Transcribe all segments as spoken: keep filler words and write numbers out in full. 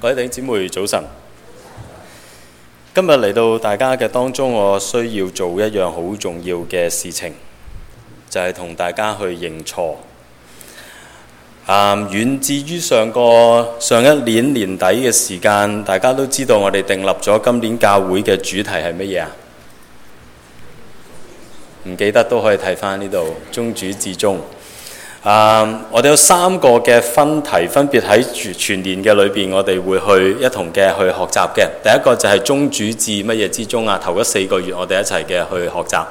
各位弟兄姊妹早晨。今日嚟到大家嘅當中，我需要做一樣好重要嘅事情，就係、是、同大家去認錯。啊、嗯，遠至於上個上一年年底嘅時間，大家都知道我哋訂立咗今年教會嘅主題係乜嘢啊？唔記得都可以睇返呢度，宗主至終。啊、um，我哋有三個嘅分題，分別喺全全年嘅裏邊，我哋會去一同嘅去學習嘅。第一個就係宗主至乜嘢之終啊？頭嗰四個月我哋一齊嘅去學習。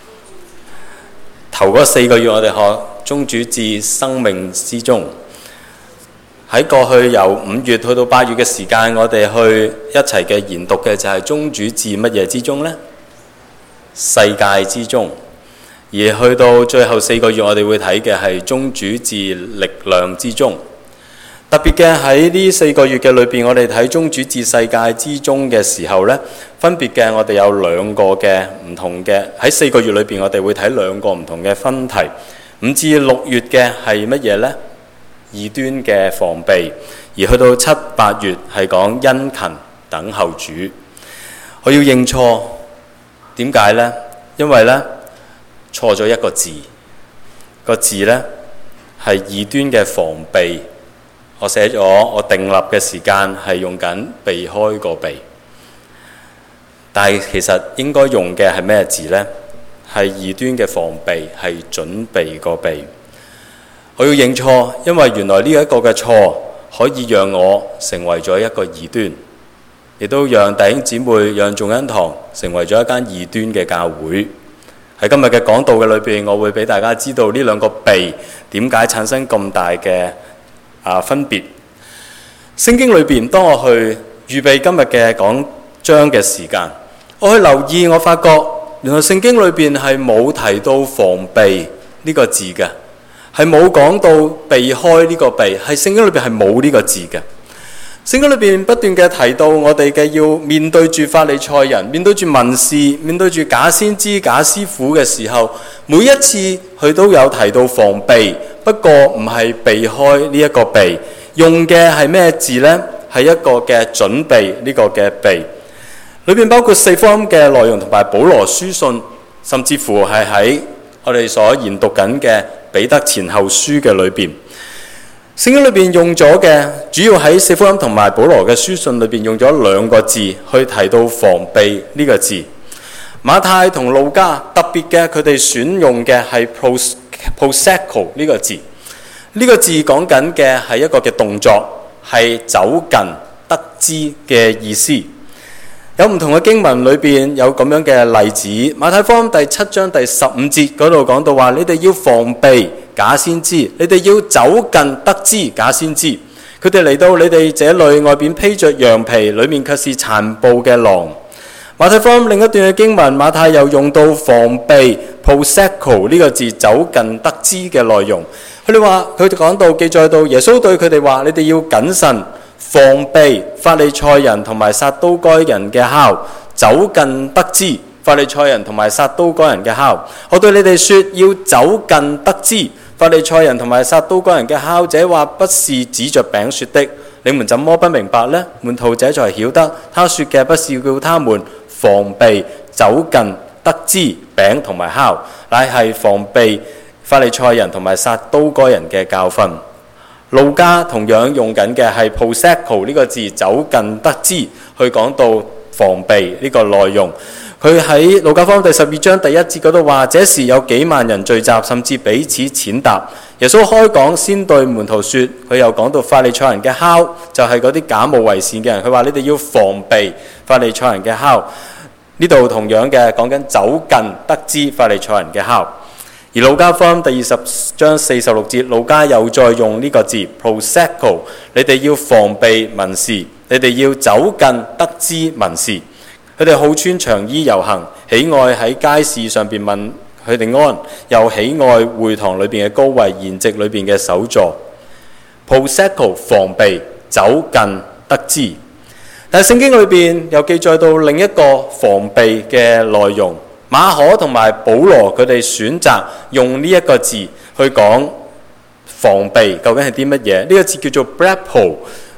頭嗰四個月我哋學宗主至生命之終。喺過去由五月去到八月嘅時間，我哋去一齊嘅研讀嘅就係宗主至乜嘢之終呢？世界之終。而去到最後四個月，我哋會睇嘅係宗主至力量之終。特別嘅喺呢四個月嘅裏邊，我哋睇宗主至世界之終嘅時候呢，分別嘅我哋有兩個嘅唔同嘅，喺四個月裏邊，我哋會睇兩個唔同嘅分題。五至六月嘅係乜嘢呢？異端嘅防備。而去到七八月係講殷勤等候主。我要認錯，點解呢？因為呢，錯咗一個字，個字呢係異端嘅防備。我寫咗，我訂立嘅時間係用緊避開個避，但係其實應該用嘅係咩字呢？係異端嘅防備，係準備個備。我要認錯，因為原來呢一個嘅錯可以讓我成為咗一個異端，亦都讓弟兄姊妹、讓眾恩堂成為咗一間異端嘅教會。喺今日嘅講道嘅裏邊，我會俾大家知道呢兩個避點解產生咁大嘅啊分別。聖經裏邊，當我去預備今日嘅講章嘅時間，我去留意，我發覺原來聖經裏邊係冇提到防備呢個字嘅，係冇講到避開呢個避，係聖經裏邊係冇呢個字嘅。聖經裏邊不斷嘅提到我哋嘅要面對住法利賽人，面對住文士，面對住假先知、假師傅嘅時候，每一次佢都有提到防備，不過唔係避開呢一個避，用嘅係咩字呢？係一個嘅準備呢個嘅避，裏邊包括四福音嘅內容同埋保羅書信，甚至乎係喺我哋所研讀緊嘅彼得前後書嘅裏邊。聖經裏邊用咗嘅，主要喺四福音同埋保羅嘅書信裏邊用咗兩個字去提到防備呢個字。馬太同路加特別嘅，佢哋選用嘅係 proseko 呢個字。呢個字講緊嘅係一個嘅動作，係走近得知嘅意思。有唔同嘅經文裏邊有咁樣嘅例子。馬太福音第七章第十五節嗰度講到話：你哋要防備假先知，你哋要走近得知假先知。佢哋嚟到你哋這裏，外邊披着羊皮，裏面卻是殘暴嘅狼。馬太福音另一段嘅經文，馬太又用到防備 proseko 呢個字，走近得知嘅內容。佢哋話，佢哋講到記載到耶穌對佢哋話：你哋要謹慎防備法利賽人同埋撒都該人嘅酵，走近得知法利賽人同埋撒都該人嘅酵。我對你哋說，要走近得知法利賽人同埋撒都該人嘅酵。這話不是指着餅說的，你們怎麼不明白呢？門徒這才曉得，他說嘅不是叫他們防備走近得知餅同埋酵，乃係防備法利賽人同埋撒都該人嘅教訓。路加同樣用緊嘅係 proseko 呢個字，走近得知，去講到防備呢個內容。佢喺路加福音第十二章第一節嗰度話：這時有幾萬人聚集，甚至彼此踐踏。耶穌開講先對門徒說，佢又講到法利賽人嘅酵，就係嗰啲假冒為善嘅人。佢話你哋要防備法利賽人嘅酵。呢度同樣嘅講緊走近得知法利賽人嘅酵。而路加福音第二十章四十六節，路加又再用呢個字 proseko， 你哋要防備文士，你哋要走近得知文士。佢哋好穿長衣遊行，喜愛喺街市上邊問佢哋安，又喜愛會堂裏邊嘅高位，筵席裏邊嘅首座。proseko 防備，走近得知。但係聖經裏邊又記載到另一個防備嘅內容。馬可同埋保羅佢哋選擇用呢一個字去講防備，究竟係啲乜嘢？呢個字叫做 blepo，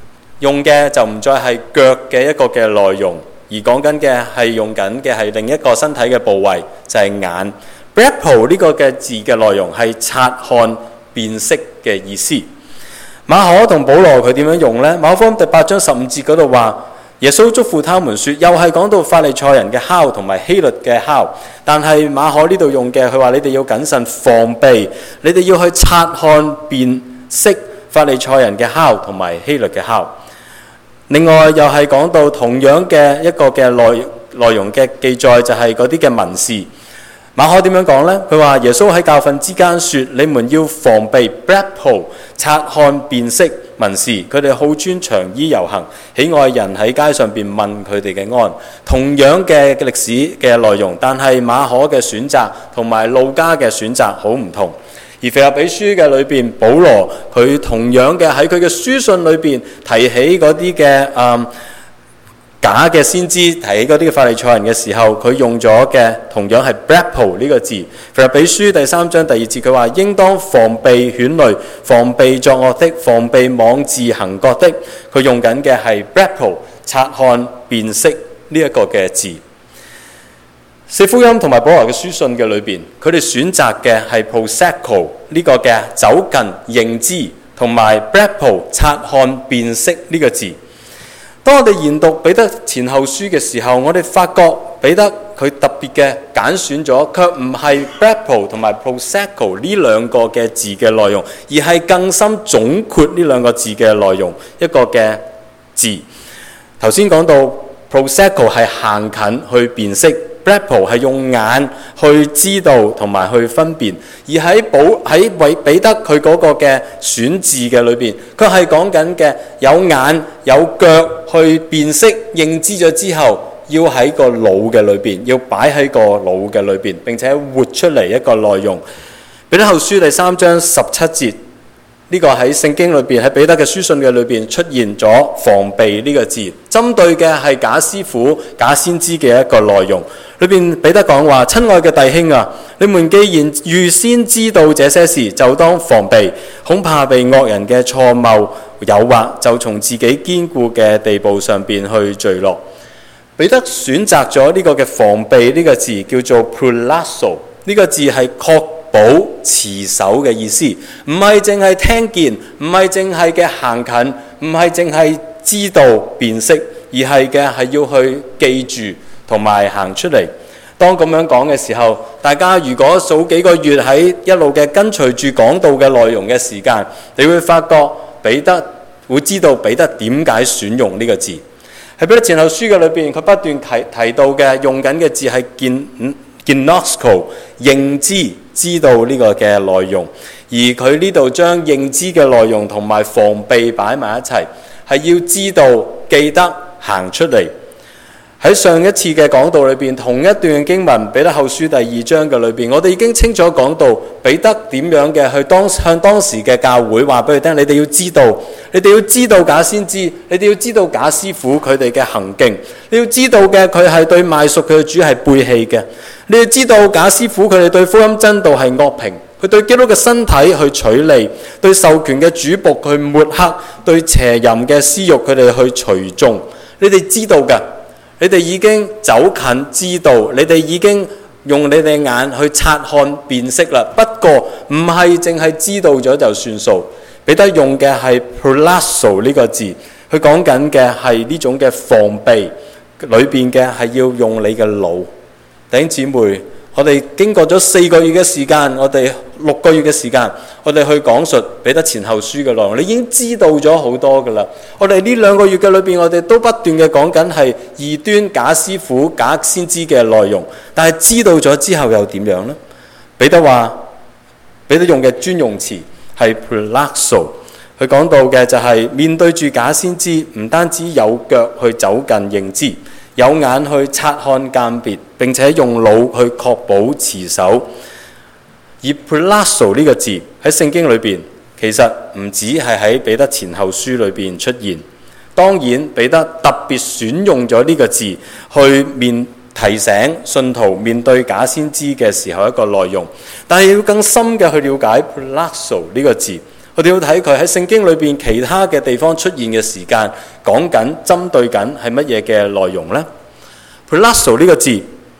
用嘅就唔再係腳嘅一個嘅內容，而講緊嘅係用緊嘅係另一個身體嘅部位，就係眼。Breppo 呢個嘅字嘅內容係察看辨識嘅意思。馬可同保羅佢點樣用呢？馬可福音第八章十五節嗰度話，耶穌囑咐他們說，又係講到法利賽人嘅酵同埋希律嘅酵，但係馬可呢度用嘅，佢話你哋要謹慎防備，你哋要去察看辨識法利賽人嘅酵同埋希律嘅酵。另外又係講到同樣嘅一個嘅內內容嘅記載，就係嗰啲嘅文士。馬可點樣講呢？佢話耶穌喺教訓之間說，你們要防備 Breppo 察看辨識文士，佢哋好穿長衣遊行，喜愛人喺街上邊問佢哋嘅安。同樣嘅歷史嘅內容，但係馬可嘅選擇同埋路加嘅選擇好唔同。而腓立比書嘅裏邊，保羅佢同樣嘅喺佢嘅書信裏邊提起嗰啲嘅誒假嘅先知，提起嗰啲嘅法利賽人嘅時候，佢用咗嘅同樣係 Breppo 呢個字。腓立比書第三章第二節，佢話應當防備犬類，防備作惡的，防備妄自行割的。佢用緊嘅係 Breppo 察看辨識呢一個嘅字。四福音同埋保羅嘅書信嘅裏邊，佢哋選擇嘅係 proseko 呢個嘅走近認知，同埋 Breppo 察看辨識呢個字。當我哋研讀彼得前後書嘅時候，我哋發覺彼得佢特別嘅揀選咗，卻唔係 Breppo 同埋 proseko 呢兩個嘅字嘅內容，而係更深總括呢兩個字嘅內容一個嘅字。頭先講到 proseko 係行近去辨識。Breppo 係用眼去知道同埋去分辨，而喺保喺為彼得佢嗰個嘅選字嘅裏邊，佢係講緊嘅有眼有腳去辨識認知咗之後，要喺個腦嘅裏邊，要擺喺個腦嘅裏邊，並且活出嚟一個內容。彼得後書第三章十七節。呢個喺聖經裏邊，喺彼得嘅書信嘅裏邊出現咗防備呢個字，針對嘅係假師傅、假先知嘅一個內容。裏邊彼得講話：親愛嘅弟兄啊，你們既然預先知道這些事，就當防備，恐怕被惡人嘅錯謬誘惑，就從自己堅固嘅地步上邊去墜落。彼得選擇咗呢個嘅防備呢個字，叫做 prolasso， 呢個字係確保持守嘅意思，唔係淨係聽見，唔係淨係嘅行近，唔係淨係知道辨識，而係嘅係要去記住同埋行出嚟。當咁樣講嘅時候，大家如果數幾個月喺一路嘅跟隨住講道嘅內容嘅時間，你會發覺彼得會知道彼得點解選用呢個字。喺彼得前後書嘅裏邊，佢不斷提提到嘅用緊嘅字係見嗯。Gnosko 認知知道呢個嘅內容，而佢呢度將認知嘅內容同埋防備擺埋一齊，係要知道記得行出嚟。喺上一次嘅講道裏邊，同一段經文彼得後書第二章嘅裏邊，我哋已經清楚講到彼得點樣嘅去當向當時嘅教會話俾佢聽，你哋要知道，你哋要知道假先知，你哋要知道假師傅佢哋嘅行徑，你要知道嘅佢係對賣贖佢嘅主係背棄嘅，你要知道假師傅佢哋對福音真道係惡評，佢對基督嘅身體去取利，對授權嘅主僕去抹黑，對邪淫嘅私慾佢哋去隨眾，你哋知道嘅。你哋已經走近知道，你哋已經用你哋眼去察看辨識啦。不過唔係淨係知道咗就算數。彼得用嘅係 prolasso 呢個字，佢講緊嘅係呢種嘅防備，裏邊嘅係要用你嘅腦。弟兄姊妹，我哋經過咗四個月嘅時間，我哋六個月嘅時間，我哋去講述彼得前後書嘅內容，你已經知道咗好多噶啦。我哋呢兩個月嘅裏邊，我哋都不斷嘅講緊係異端假師傅、假先知嘅內容，但係知道咗之後又點樣呢？彼得話，彼得用嘅專用詞係 prolasso， 佢講到嘅就係面對住假先知，唔單止有腳去走近認知，有眼去察看鑑別，並且用腦去確保持守。而 prolasso 呢個字喺聖經裏邊，其實唔止係喺彼得前後書裏邊出現。當然，彼得特別選用咗呢個字去面提醒信徒面對假先知嘅時候一個內容。但係要更深嘅去了解 prolasso 呢個字， 我哋要睇佢喺聖經裏邊其他嘅地方出現嘅時間，講緊針對緊係乜嘢嘅內容呢？ Prolasso 呢個字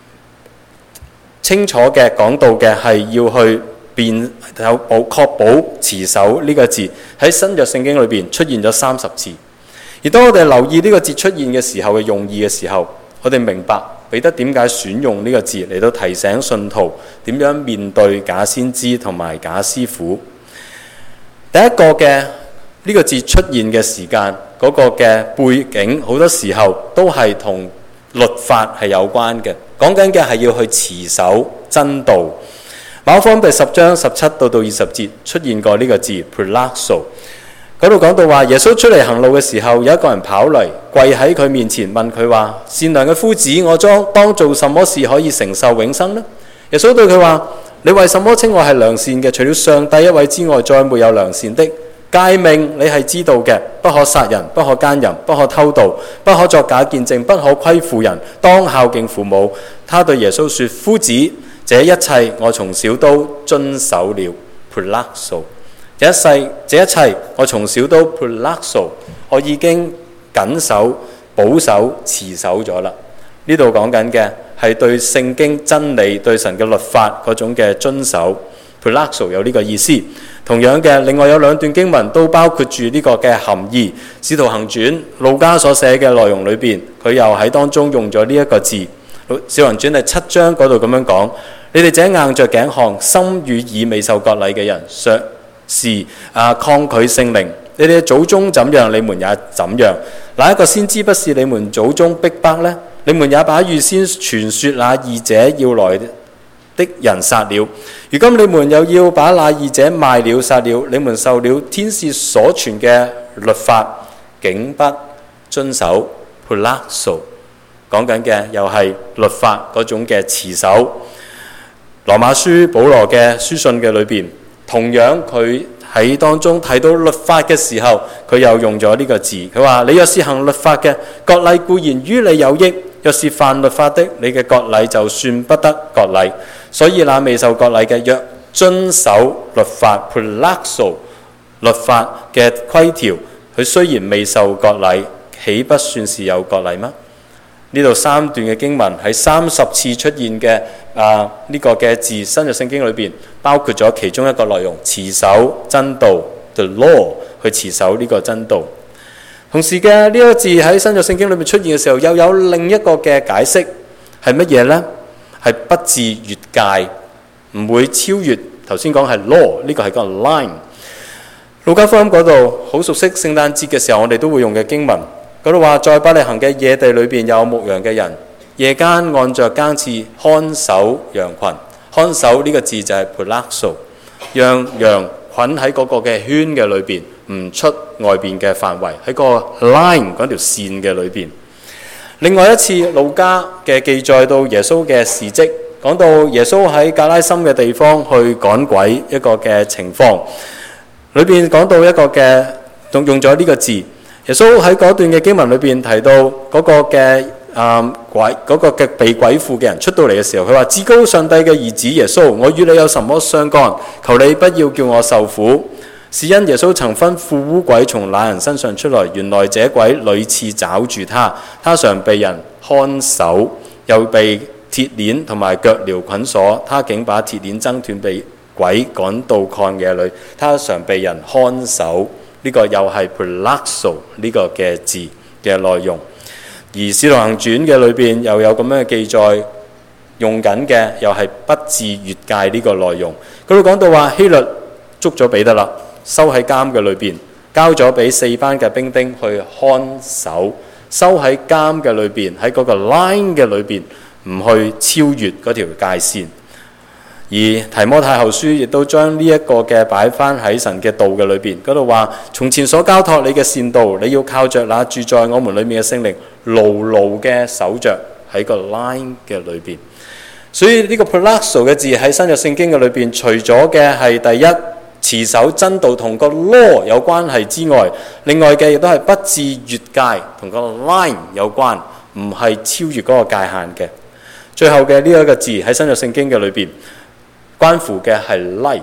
清楚嘅講到嘅係要去辨有保確保持守呢個字喺新約聖經裏邊出現咗三十次。而當我哋留意呢個字出現嘅時候嘅用意嘅時候，我哋明白彼得點解選用呢個字嚟到提醒信徒點樣面對假先知同埋假師傅。第一個嘅呢個字出現嘅時間嗰個嘅背景，好多時候都係同律法係有關嘅，講緊嘅係要去持守真道。馬可福音第十章十七到到二十節出現過呢個字 Prolasso， 嗰度講到話耶穌出嚟行路嘅時候，有一個人跑嚟跪喺佢面前問佢話：善良嘅夫子，我當當做什麼事可以承受永生呢？耶穌對佢話：你為什麼稱我係良善嘅？除了上帝一位之外，再沒有良善的。誡命你係知道嘅，不可殺人，不可奸淫，不可偷盜，不可作假見證，不可虧負人，當孝敬父母。他對耶穌說：夫子，這一切我從小都遵守了。Prolasso， 這一世這一切我從小都 Prolasso， 我已經緊守、保守、持守咗啦。呢度講緊嘅係對聖經真理、對神嘅律法嗰種嘅遵守。Prolasso 有呢個意思。同樣嘅，另外有兩段經文都包括住呢個嘅含義。使徒行傳路加所寫嘅內容裏邊，佢又喺當中用咗呢一個字。使徒行傳第七章嗰度咁樣講：你哋這硬着頸項、心與耳未受割禮嘅人，若是啊抗拒聖靈，你哋祖宗怎樣，你們也怎樣。哪一個先知不是你們祖宗逼迫呢？你們也把預先傳說那義者要來的人殺了，如今你們又要把那義者賣了殺了，你們受了天使所傳嘅律法，竟不遵守。Prolasso 講緊嘅又係律法嗰種嘅持守。羅馬書保羅嘅書信嘅裏邊，同樣佢喺當中提到律法嘅時候，佢又用咗呢個字。佢話：你若是行律法嘅，割禮固然於你有益；若是犯律法的，你嘅割禮就算不得割禮。所以那未受割禮嘅，若遵守律法 Prolasso 律法嘅規條，佢雖然未受割禮，豈不算是有割禮嗎？呢度三段嘅經文喺三十次出現嘅啊呢、這個嘅字，新約聖經裏邊包括咗其中一個內容，持守真道 the law， 去持守呢個真道。同時嘅呢、這個字喺新約聖經裏面出現嘅時候，又有另一個嘅解釋係乜嘢呢？係不至越界，唔會超越。頭先講係 law， 呢個係個 line。路加福音嗰度好熟悉聖誕節嘅時候，我哋都會用嘅經文，嗰度話：在伯利恆嘅野地裏邊有牧羊嘅人，夜間按着更次看守羊群。看守呢個字就係 Prolasso， 讓羊捆喺嗰個嘅圈嘅裏邊，唔出外邊嘅範圍，喺個 line 嗰條線嘅裏邊。另外一次路加嘅記載到耶穌嘅事蹟，講到耶穌喺格拉森嘅地方去趕鬼一個嘅情況，裏邊講到一個嘅用用咗呢個字。耶穌喺嗰段嘅經文裏邊提到嗰個嘅啊、嗯、鬼嗰、嗰個嘅被鬼附嘅人出到嚟嘅時候，佢話：至高上帝嘅兒子耶穌，我與你有什麼相干？求你不要叫我受苦。是因耶穌曾吩咐污鬼從那人身上出來，原來這鬼屢次抓住他，他常被人看守，又被鐵鏈同埋腳鐐捆鎖，他竟把鐵鏈掙斷，被鬼趕到曠野裏，他常被人看守。呢、這個又係 Prolasso 呢個嘅字嘅內容。而使徒行傳嘅裏邊又有咁樣嘅記載，用緊嘅又係不至越界呢個內容。佢度講到話希律捉咗彼得啦，收喺監嘅裏邊，交咗俾四班嘅兵丁去看守，收喺監嘅裏邊，喺嗰個 line 嘅裏邊，唔去超越嗰條界線。而提摩太後書亦都將呢一個嘅擺翻喺神嘅道嘅裏邊，嗰度話：從前所交託你嘅善道，你要靠着那住在我們裏面嘅聖靈，牢牢嘅守着喺個 line 嘅裏邊。所以呢個 Prolasso 嘅字喺新約聖經嘅裏邊，除咗嘅係第一持守真道同個 law 有關係之外，另外嘅亦都係不至越界同個 line 有關，唔係超越嗰個界限嘅。最後嘅呢一個字喺新約聖經嘅裏邊，關乎嘅係 life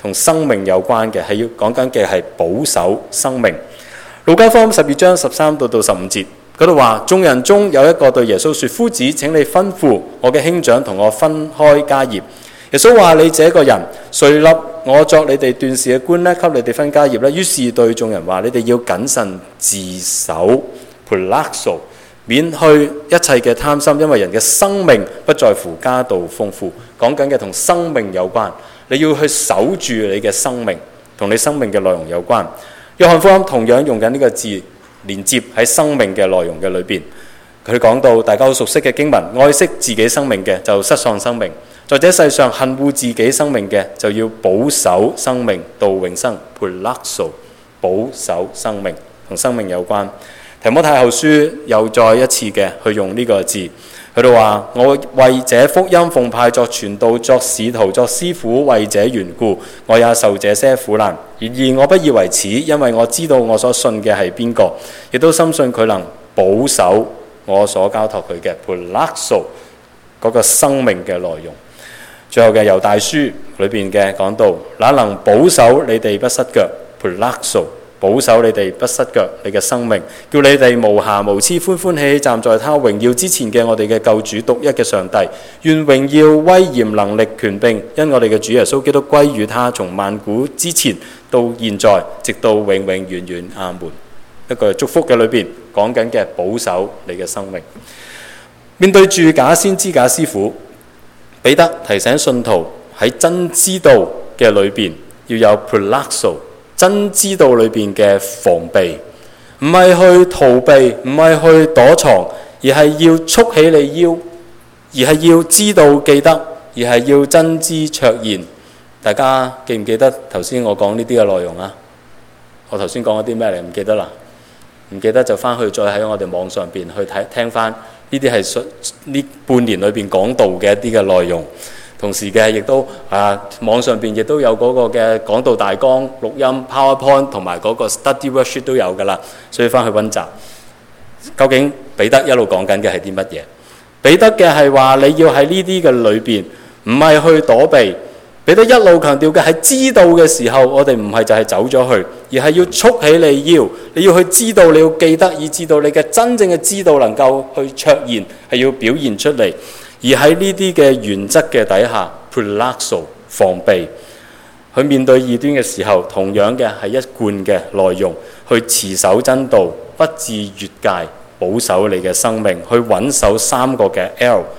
同生命有關嘅，係要講緊嘅係保守生命。路加福音十二章十三到到十五節嗰度話，眾人中有一個對耶穌說：夫子，請你吩咐我嘅兄長同我分開家業。耶穌話：你這個人，誰立我作你哋斷事嘅官呢？給你哋分家業呢？於是對眾人話：你哋要謹慎自守 ，Pulaxo， 免去一切嘅貪心，因為人嘅生命不在乎家道豐富。講緊嘅同生命有關，你要去守住你嘅生命，同你生命嘅內容有關。約翰福音同樣用緊呢個字連接喺生命嘅內容嘅裏邊。佢講到大家好熟悉嘅經文：愛惜自己生命嘅就失喪生命。在這世上恨惡自己生命嘅，就要保守生命到永生。Pulaxo， 保守生命，同生命有關。提摩太後書又再一次嘅去用呢個字，佢哋話：我為這福音奉派作傳道、作使徒、作師傅，為這緣故，我也受這些苦難。然而我不以為恥，因為我知道我所信嘅係邊個，亦都深信佢能保守我所交託佢嘅。Pulaxo， 嗰個生命嘅內容。最後嘅猶大書裏邊嘅講到，那能保守你哋不失腳 ，Pulaxo， 保守你哋不失腳，你嘅生命，叫你哋無瑕無疵，歡歡喜喜站在他榮耀之前嘅我哋嘅救主獨一嘅上帝，願榮耀、威嚴、能力、權柄，因我哋嘅主耶穌基督歸於他，從萬古之前到現在，直到永永遠遠。阿門。一個祝福嘅裏邊講緊嘅保守你嘅生命。面對住假先知、假師傅，彼得提醒信徒喺真知道嘅裏邊要有 Pulaxo， 真知道裏邊嘅防備，唔係去逃避，唔係去躲藏，而係要束起你腰，而係要知道記得，而係要真知灼然。大家記唔記得頭先我講呢啲嘅內容啊？我頭先講咗啲咩？你唔記得啦？唔記得就翻去再喺我哋網上邊去睇聽翻。呢啲係呢半年裏邊講道嘅一啲嘅內容，同時嘅亦都啊網上邊亦都有嗰個嘅講道大綱錄音 PowerPoint 同埋嗰個 Study Worksheet 都有㗎啦，所以翻去溫習。究竟彼得一路講緊嘅係啲乜嘢？彼得嘅係話你要喺呢啲嘅裏邊，唔係去躲避。彼得一路強調嘅係知道嘅時候，我哋唔係就係走咗去，而係要束起你腰，你要去知道，你要記得，以至到你嘅真正嘅知道能夠去卓然，係要表現出嚟。而喺呢啲嘅原則嘅底下 ，Pulaxo 防備，去面對異端嘅時候，同樣嘅係一貫嘅內容，去持守真道，不致越界，保守你嘅生命，去穩守三個嘅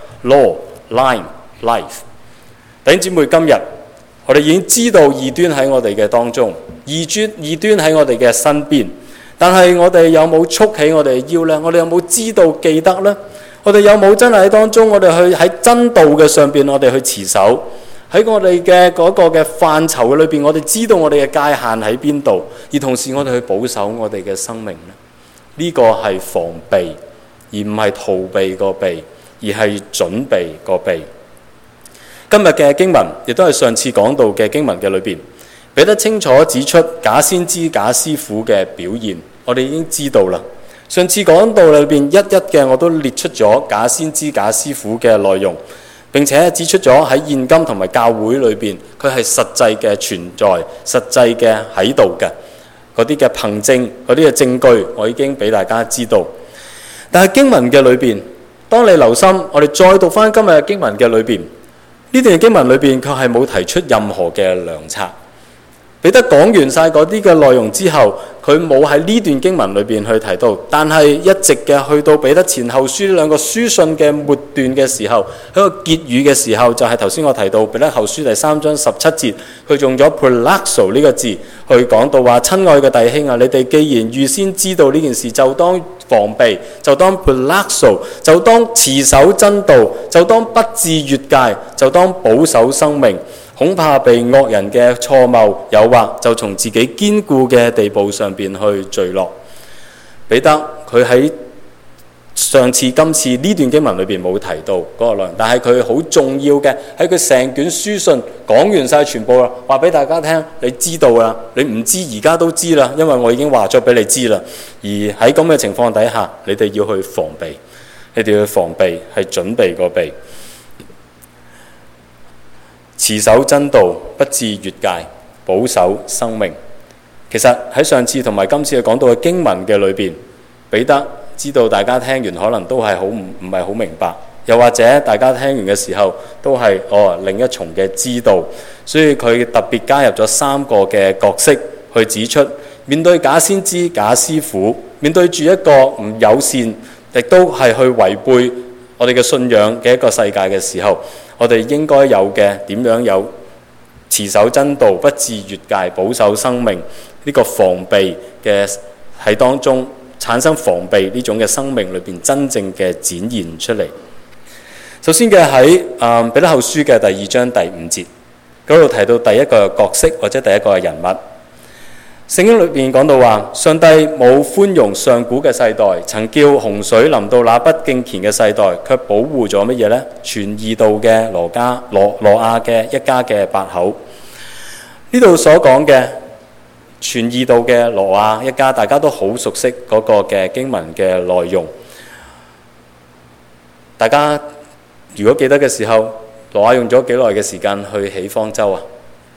L，Law、Line、Life。弟兄姊妹，今日我哋已經知道異端喺我哋嘅當中，異端異端喺我哋嘅身邊，但係我哋有冇束起我哋嘅腰呢？我哋有冇知道記得呢？我哋有冇真係喺當中，我哋去喺真道嘅上邊，我哋去持守喺我哋嘅嗰個嘅範疇裏邊，我哋知道我哋嘅界限喺邊度，而同時我哋去保守我哋嘅生命呢？呢個係防備，而唔係逃避個避，而係準備個備。今日嘅經文亦都係上次講到嘅經文嘅裏邊，彼得清楚指出假先知、假師傅嘅表現，我哋已經知道啦。上次講到裏邊一一嘅，我都列出咗假先知、假師傅嘅內容，並且指出咗喺現今同埋教會裏邊，佢係實際嘅存在、實際嘅喺度嘅嗰啲嘅憑證、嗰啲嘅證據，我已經俾大家知道。但係經文嘅裏邊，當你留心，我哋再讀翻今日嘅經文嘅裏邊。呢段經文裏邊，卻係冇提出任何嘅良策。彼得講完晒嗰啲嘅內容之後，佢冇喺呢段經文裏邊去提到，但係一直嘅去到彼得前後書呢兩個書信嘅末段嘅時候，喺個結語嘅時候，就係頭先我提到彼得後書第三章十七節，佢用咗 Pulaxo 呢個字去講到話：親愛嘅弟兄啊，你哋既然預先知道呢件事，就當防備，就當 Pulaxo， 就當持守真道，就當不致越界，就當保守生命。恐怕被惡人嘅錯謬誘惑，就從自己堅固嘅地步上邊去墜落。彼得佢喺上次、今次呢段經文裏邊冇提到嗰個內容，但係佢好重要嘅喺佢成卷書信講完晒全部啦，話俾大家聽，你知道啦，你唔知而家都知啦，因為我已經話咗俾你知啦。而喺咁嘅情況底下，你哋要去防備，你哋要去防備係準備個備。持守真道，不致越界。 保守生命。其實喺上次同埋今次嘅講到嘅經文嘅裏邊，彼得知道大家聽完可能都係好唔唔係好明白，又或者大家聽完嘅時候都係哦另一重嘅知道，所以佢特別加入咗三個嘅角色去指出，面對假先知、假師傅，面對住一個唔友善，亦都係去違背我哋嘅信仰嘅一個世界嘅時候，我哋應該有嘅點樣有持守真道、不致越界、保守生命呢個防備嘅喺當中產生防備呢種嘅生命裏邊真正嘅展現出嚟。首先嘅喺誒彼得後書嘅第二章第五節嗰度提到第一個角色或者第一個人物。聖經裏邊講到話，上帝冇寬容上古嘅世代，曾叫洪水臨到那不敬虔嘅世代，卻保護咗乜嘢呢？傳義道嘅羅家羅羅亞嘅一家嘅八口。呢度所講嘅傳義道嘅羅亞一家，大家都好熟悉嗰個嘅經文嘅內容。大家如果記得嘅時候，羅亞用咗幾耐嘅時間去起方舟啊？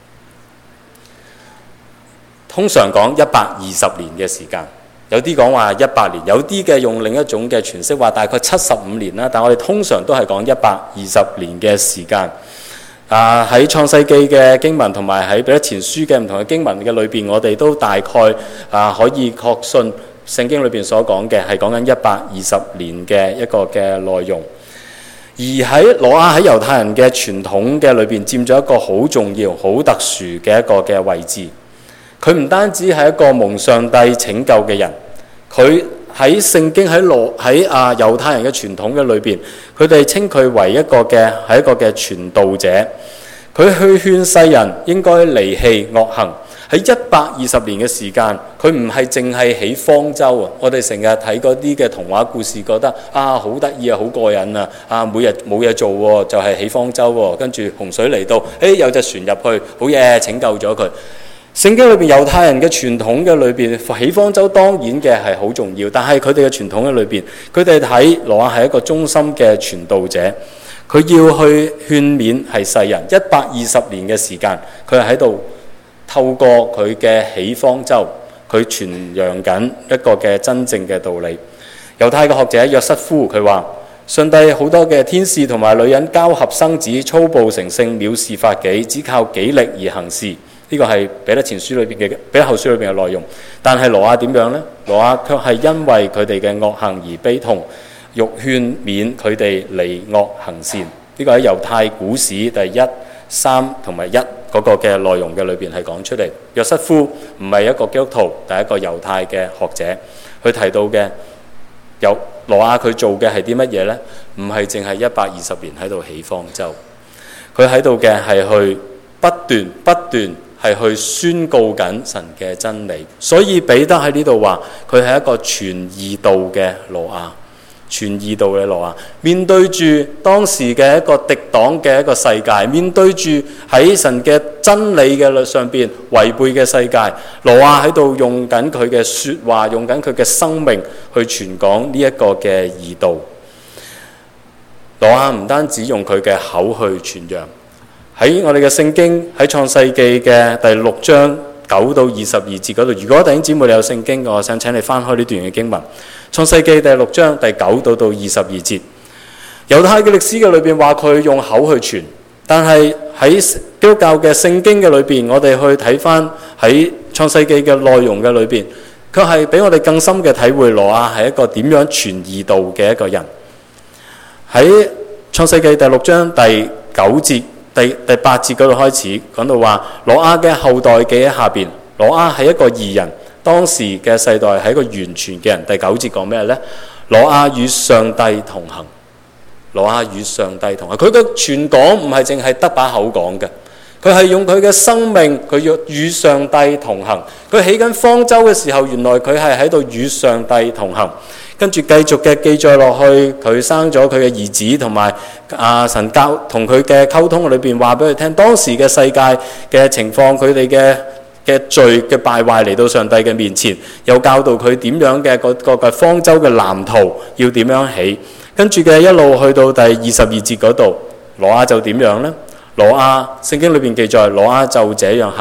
通常講一百二十年嘅時間，有啲講話一百年，有啲嘅用另一種嘅詮釋話大概七十五年啦。但我哋通常都係講一百二十年嘅時間。啊，喺創世記嘅經文同埋喺彼得前書嘅唔同嘅經文嘅裏邊，我哋都大概啊可以確信聖經裏邊所講嘅係講緊一百二十年嘅一個嘅內容。而喺羅亞喺猶太人嘅傳統嘅裏邊佔咗一個好重要、好特殊嘅一個嘅位置。佢唔單止係一個蒙上帝拯救嘅人，佢喺聖經喺羅喺啊猶太人嘅傳統嘅裏邊，佢哋稱佢為一個嘅係一個嘅傳道者。佢去勸世人應該離棄惡行。喺一百二十年嘅時間，佢唔係淨係起方舟啊！我哋成日睇嗰啲嘅童話故事，覺得啊好得意啊，好過癮啊！啊每日冇嘢做喎，就係起方舟喎，跟住洪水嚟到，誒有隻船入去，好嘢拯救咗佢。聖經裏邊猶太人嘅傳統嘅裏邊，起方舟當然嘅係好重要，但係佢哋嘅傳統嘅裏邊，佢哋睇羅亞係一個忠心嘅傳道者，佢要去勸勉係世人。一百二十年嘅時間，佢係喺度透過佢嘅起方舟，佢傳揚緊一個嘅真正嘅道理。猶太嘅學者約瑟夫佢話：上帝好多嘅天使同埋女人交合生子，粗暴成性，藐視法紀，只靠己力而行事。呢個係彼得前書裏邊嘅彼得後書裏邊嘅內容。但係羅亞點樣呢？羅亞卻係因為佢哋嘅惡行而悲痛，欲勸勉佢哋離惡行善。呢個喺猶太古史第一、三同埋一嗰個嘅內容嘅裏邊係講出嚟。約瑟夫唔係一個基督徒，但係一個猶太嘅學者，佢提到嘅有羅亞佢做嘅係啲乜嘢呢？唔係淨係一百二十年喺度起方舟，佢喺度嘅係去不斷不斷係去宣告緊神嘅真理。所以彼得喺呢度話佢係一個傳義道嘅羅亞，傳義道嘅羅亞，面對住當時嘅一個敵擋嘅一個世界，面對住喺神嘅真理嘅上邊違背嘅世界，羅亞喺度用緊佢嘅說話，用緊佢嘅生命去傳講呢一個嘅義道。羅亞唔單止用佢嘅口去傳揚。喺我哋嘅聖經喺創世記嘅第六章九到二十二節嗰度，如果弟兄姊妹你有聖經，我想請你翻開呢段嘅經文。創世記第六章第九到到二十二節，猶太嘅歷史嘅裏邊話佢用口去傳，但係喺基督教嘅聖經嘅裏邊，我哋去睇翻喺創世記嘅內容嘅裏邊，卻係俾我哋更深嘅體會羅亞係一個點樣傳義道嘅一個人。喺創世記第六章第九節。第第八節嗰度開始講到話，羅亞嘅後代記喺下邊。羅亞係一個義人，當時嘅世代係一個完全嘅人。第九節講咩呢？羅亞與上帝同行。羅亞與上帝同行，佢嘅傳講唔係淨係得把口講嘅，佢係用佢嘅生命，佢要與上帝同行。佢起緊方舟嘅時候，原來佢係喺度與上帝同行。跟住繼續嘅記載落去，佢生咗佢嘅兒子，同埋啊神教同佢嘅溝通裏邊話俾佢聽，當時嘅世界嘅情況，佢哋嘅嘅罪嘅敗壞嚟到上帝嘅面前，又教導佢點樣嘅個個嘅方舟嘅藍圖要點樣起。跟住嘅一路去到第二十二節嗰度，羅亞就點樣呢？羅亞聖經裏邊記載，羅亞就這樣行，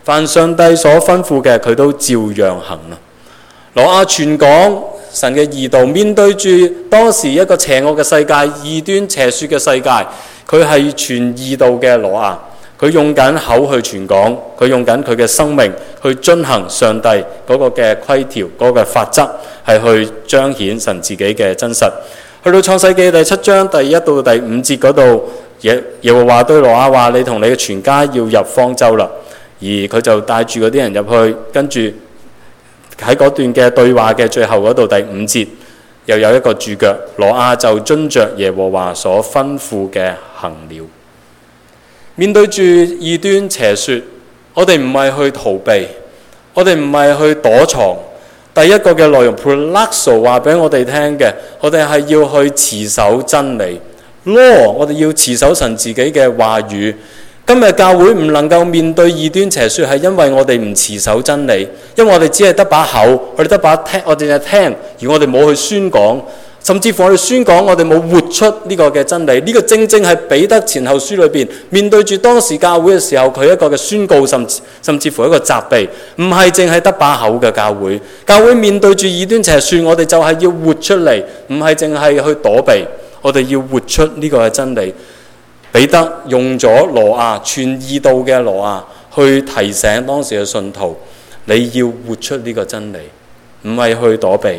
凡上帝所吩咐嘅，佢都照樣行啦。挪亞傳講神嘅義道，面對住當時一個邪惡嘅世界、異端邪說嘅世界，佢係傳義道嘅挪亞，佢用緊口去傳講，佢用緊佢嘅生命去遵行上帝嗰個嘅規條、嗰、嗰個法則，係去彰顯神自己嘅真實。去到創世記第七章第一到第五節嗰度，耶耶和華對挪亞話：你同你嘅全家要入方舟啦。而佢就帶住嗰啲人入去，跟住喺嗰段嘅對話嘅最後嗰度第五節，又有一個注腳，挪亞就遵着耶和華所吩咐嘅行了。面對住異端邪說，我哋唔係去逃避，我哋唔係去躲藏。第一個嘅內容 Prolaxo 話俾我哋聽嘅，我哋係要去持守真理 Law， 我哋要持守神自己嘅話語。今日教會唔能夠面對異端邪說，係因為我哋唔持守真理，因為我哋只係得把口，我哋得把聽，我哋就聽，而我哋冇去宣講，甚至乎我哋宣講，我哋冇活出呢個嘅真理。呢、這個正正係彼得前後書裏邊面對住當時教會嘅時候，佢一個嘅宣告，甚至甚至乎一個責備，唔係淨係得把口嘅教會。教會面對住異端邪說，我哋就係要活出嚟，唔係淨係去躲避，我哋要活出呢個嘅真理。彼得用咗挪亞傳義道嘅挪亞去提醒當時嘅信徒，你要活出呢個真理，唔係去躲避。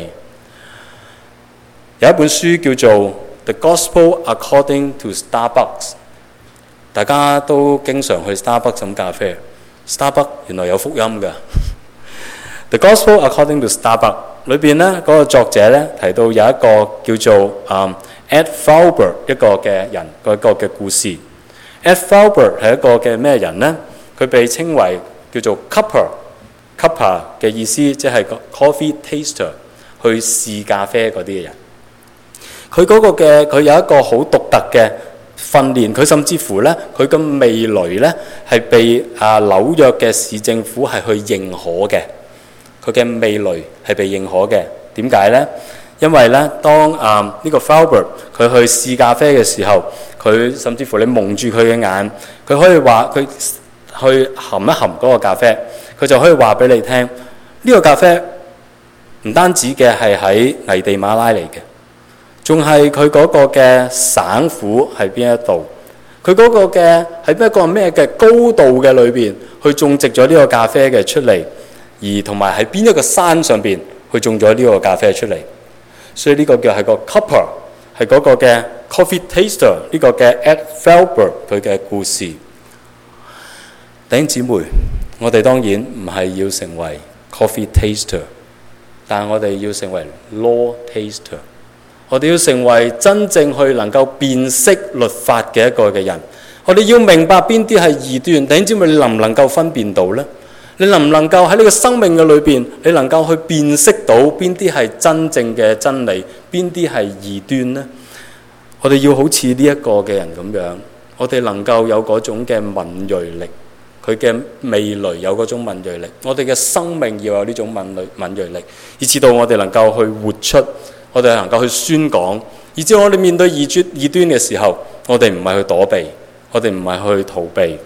有一本書叫做《The Gospel According to Starbucks》，大家都經常去 Starbucks 飲咖啡。Starbucks 原來有福音㗎。《The Gospel According to Starbucks》裏邊咧，嗰、那個作者咧提到有一個叫做嗯。Ed Felber 一個嘅人，一個嘅故事。Ed Felber 係一個嘅咩人呢？佢被稱為叫做 cupper，cupper 嘅意思即係個 coffee taster， 去試咖啡嗰啲嘅人。佢嗰個嘅佢有一個好獨特嘅訓練，佢甚至乎咧佢嘅味蕾咧係被啊紐約嘅市政府係去認可嘅。佢嘅味蕾係被認可嘅，點解呢？因為咧，當啊呢、這個 Felber 佢去試咖啡嘅時候，佢甚至乎你蒙住佢嘅眼，佢可以話佢去含一含嗰個咖啡，佢就可以話俾你聽，呢、這個咖啡唔單止嘅係喺危地馬拉嚟嘅，仲係佢嗰個嘅省府係邊一度，佢嗰個嘅喺一個咩嘅高度嘅裏邊去種植咗呢個咖啡嘅出嚟，而同埋喺邊一個山上邊去種咗呢個咖啡出嚟。所以呢個叫係個 cupper， 係嗰個嘅 coffee taster， 呢個嘅 Ed Felber 佢嘅故事。弟兄姊妹，我哋當然唔係要成為 coffee taster， 但係我哋要成為 law taster。我哋要成為真正去能夠辨識律法嘅一個嘅人。我哋要明白邊啲係異端。弟兄姊妹，你能唔能夠分辨到呢？你能唔能夠喺呢個生命嘅裏邊，你能夠去辨識到邊啲係真正嘅真理，邊啲係異端呢？我哋要好似呢一個嘅人咁樣，我哋能夠有嗰種嘅敏銳力，佢嘅味蕾有嗰種敏銳力，我哋嘅生命要有呢種敏銳敏銳力，以至到我哋能夠去活出，我哋能夠去宣講，以至我哋面對異端異端嘅時候，我哋唔係去躲避，我哋唔係去逃避。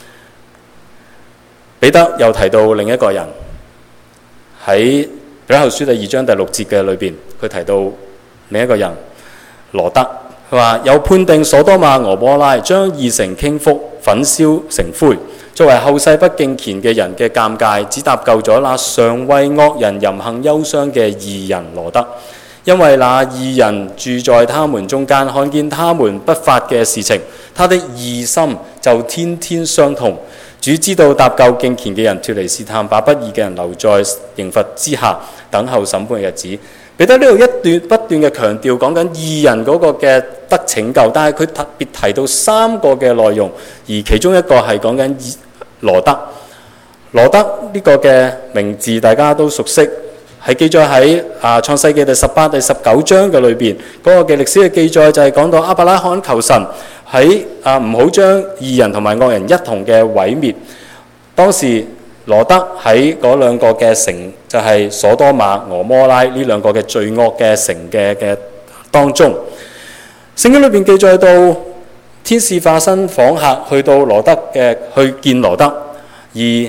彼得又提到另一個人，喺彼得後書第二章第六節嘅裏邊，佢提到另一個人羅德，佢話有判定所多瑪俄摩拉將二城傾覆，焚燒成灰，作為後世不敬虔嘅人嘅鑑戒，只搭救咗那常為惡人淫行憂傷嘅義人羅德，因為那義人住在他們中間，看見他們不法嘅事情，他的義心就天天傷痛。主知道搭救敬虔嘅人脫離試探，把不義嘅人留在刑罰之下，等候審判嘅日子。彼得呢度一段不斷嘅強調講緊義人嗰個嘅得拯救，但係佢特別提到三個嘅內容，而其中一個係講緊羅德。羅德呢個嘅名字大家都熟悉，係記載喺啊創世記第十八、第十九章嘅裏邊，嗰、那個嘅歷史嘅記載就係講到亞伯拉罕求神喺啊唔好將義人同埋惡人一同嘅毀滅。當時羅德喺嗰兩個嘅城，就係、是、所多瑪、俄摩拉呢兩個嘅罪惡嘅城嘅嘅當中。聖經裏邊記載到天使化身訪客去到羅德嘅去見羅德，而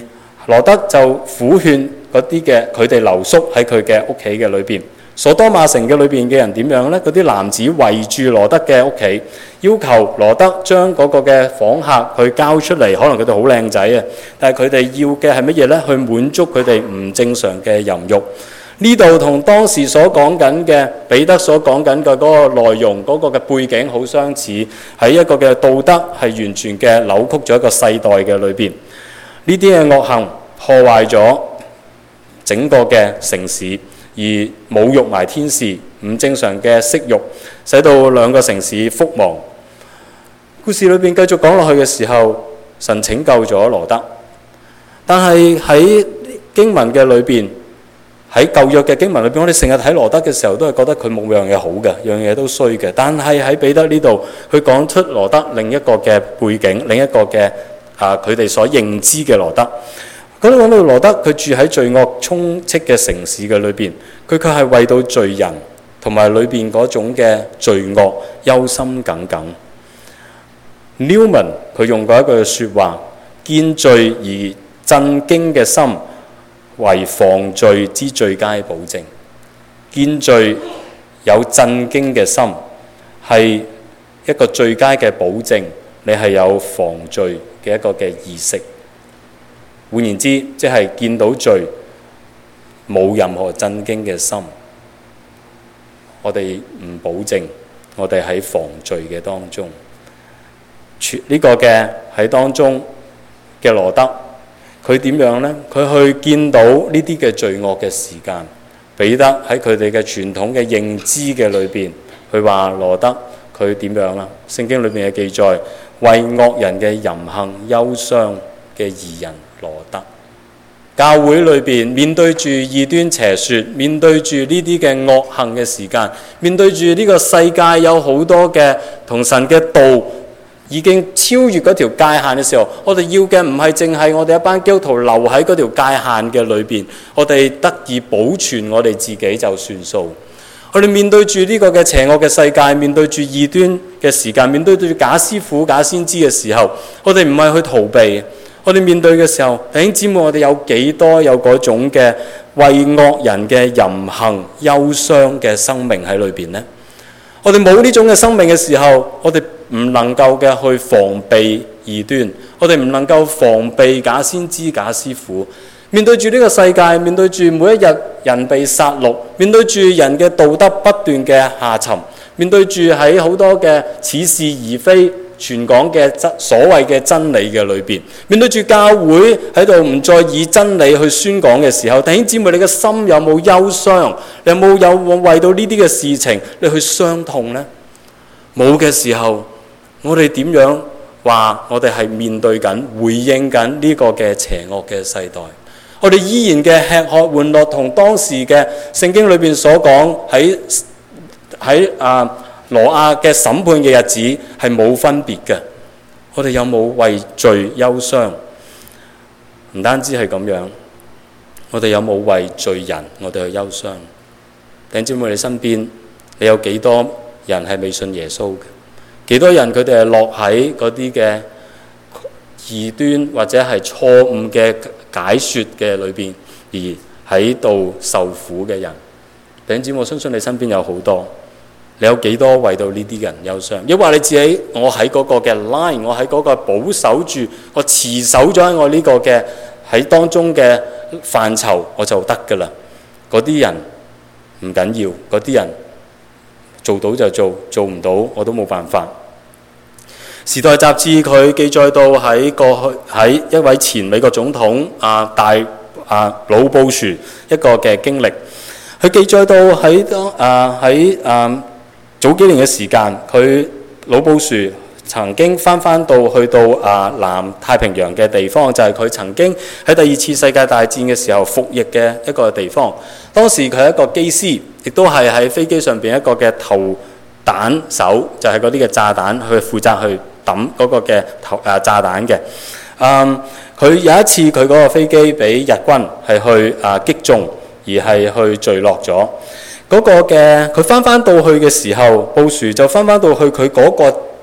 羅德就苦勸嗰啲嘅佢哋留宿喺佢嘅屋企嘅裏邊。所多瑪城嘅裏邊嘅人點樣呢？嗰啲男子圍住羅德嘅屋企，要求羅德將嗰個嘅訪客去交出嚟。可能佢哋好靚仔啊，但係佢哋要嘅係乜嘢呢？去滿足佢哋唔正常嘅淫慾。呢度同當時所講緊嘅彼得所講緊嘅嗰個內容嗰個嘅背景好相似，喺一個嘅道德係完全嘅扭曲咗一個世代嘅裏邊。呢啲嘅惡行破壞咗整個嘅城市，而侮辱埋天使，唔正常嘅色慾，使到兩個城市覆亡。故事裏邊繼續講落去嘅時候，神拯救咗羅德，但係喺經文嘅裏邊，喺舊約嘅經文裏邊，我哋成日睇羅德嘅時候，都係覺得佢冇樣嘢好嘅，樣嘢都衰嘅。但係喺彼得呢度，佢講出羅德另一個嘅背景，另一個嘅啊佢哋所認知嘅羅德。咁講到羅德，佢住喺罪惡充斥嘅城市嘅裏邊，佢卻係為到罪人同埋裏邊嗰種嘅罪惡憂心耿耿。Newman 佢用過一句説話：見罪而震驚嘅心，為防罪之最佳保證。見罪有震驚嘅心，係一個最佳嘅保證，你係有防罪嘅一個嘅意識。換言之，即係見到罪冇任何震驚嘅心，我哋唔保證我哋喺防罪嘅當中。呢個嘅喺當中嘅羅德，佢點樣呢？佢去見到呢啲嘅罪惡嘅時間，彼得喺佢哋嘅傳統嘅認知嘅裏邊，佢話羅德佢點樣啦？聖經裏邊嘅記載，為惡人嘅淫行憂傷嘅義人羅德。教會裏邊面對住異端邪說，面對住呢啲嘅惡行嘅時間，面對住呢個世界有好多嘅同神嘅道已經超越嗰條界限嘅時候，我哋要嘅唔係淨係我哋一班基督徒留喺嗰條界限嘅裏邊，我哋得以保存我哋自己就算數。我哋面對住呢個嘅邪惡嘅世界，面對住異端嘅時間，面對住假師傅假先知嘅時候，我哋唔係去逃避。我哋面對嘅時候，弟兄姊妹，我哋有幾多有嗰種嘅為惡人嘅淫行憂傷嘅生命喺裏邊呢？我哋冇呢種嘅生命嘅時候，我哋唔能夠嘅去防備異端，我哋唔能夠防備假先知假師傅。面對住呢個世界，面對住每一日人被殺戮，面對住人嘅道德不斷嘅下沉，面對住喺好多嘅似是而非傳講嘅所謂嘅真理嘅裏邊，面對住教會喺度唔再以真理去宣講嘅時候，弟兄姊妹，你嘅心有冇憂傷？你有冇有為到呢啲嘅事情你去傷痛呢？冇嘅時候，我哋點樣話我哋係面對緊回應緊呢個嘅邪惡嘅世代？我哋依然嘅吃喝玩樂，同當時嘅聖經裏邊所講喺喺啊挪亞嘅審判嘅日子係冇分別嘅。我哋有冇為罪憂傷？唔單止係咁樣，我哋有冇為罪人我哋去憂傷？弟兄姊妹，你身邊你有幾多人係未信耶穌嘅？幾多人佢哋係落喺嗰啲嘅異端或者係錯誤嘅解說嘅裏邊，而喺度受苦嘅人？弟兄姊妹，我相信你身邊有好多。你有幾多為到呢啲人憂傷？抑或你自己，我喺嗰個嘅 line， 我喺嗰個保守住，我持守咗喺我呢個嘅喺當中嘅範疇，我就得㗎啦。嗰啲人唔緊要，嗰啲人做到就做，做唔到我都冇辦法。時代雜誌佢記載到喺過去喺一位前美國總統啊大啊老布殊一個嘅經歷，佢記載到喺當啊喺啊早幾年嘅時間，佢老布殊曾經翻翻到去到啊南太平洋嘅地方，就係、是、佢曾經喺第二次世界大戰嘅時候服役嘅一個地方。當時佢係一個機師，亦都係喺飛機上邊一個嘅投彈手，就係嗰啲嘅炸彈去負責去抌嗰個嘅投啊炸彈嘅。嗯，佢有一次佢嗰個飛機俾日軍係去啊擊中，而係去墜落咗。嗰個嘅佢翻翻到去嘅時候，布殊就翻翻到去佢嗰個